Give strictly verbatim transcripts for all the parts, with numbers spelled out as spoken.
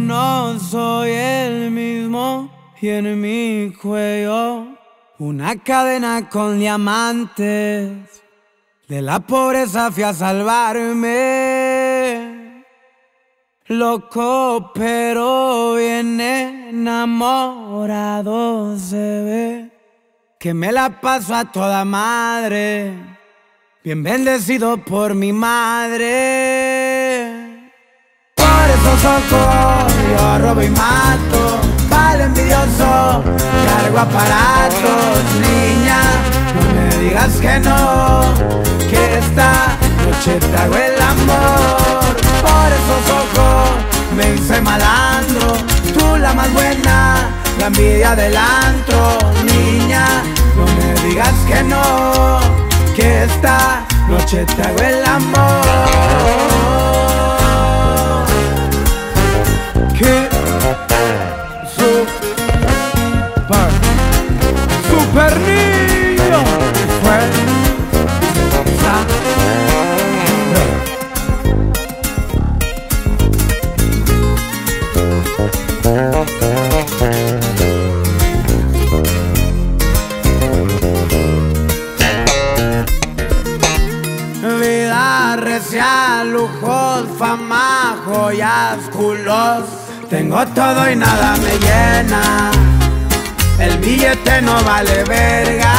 no soy el mismo y en mi cuello una cadena con diamantes. De la pobreza fui a salvarme, loco pero bien enamorado se ve, que me la paso a toda madre, bien bendecido por mi madre. Por esos ojos yo robo y mato, vale envidioso, cargo aparatos. Niña, no me digas que no, que esta noche te hago el amor. Por esos ojos me hice malandro, tú la más buena, la envidia del antro. Niña, no me digas que no, que esta noche te hago el amor. Que super, super niño fue vida recia, lujos, fama, joyas, culos. Tengo todo y nada me llena, el billete no vale verga.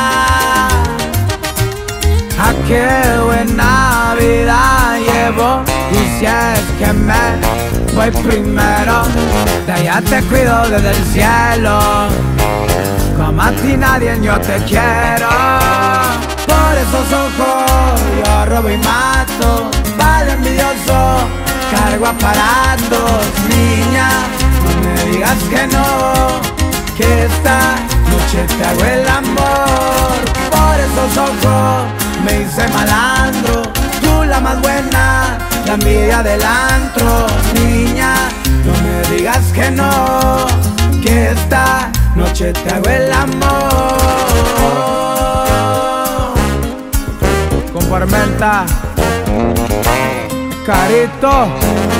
A qué buena vida llevo, y si es que me voy primero, de allá te cuido desde el cielo, como a ti nadie yo te quiero. Por esos ojos yo robo y mato, vale envidioso, cargo aparatos. Niña, no me digas que no, que esta noche te hago el amor. Por esos ojos me hice malandro, tú la más buena, la envidia del antro. Niña, no me digas que no, que esta noche te hago el amor. Con Parmenta, Carito.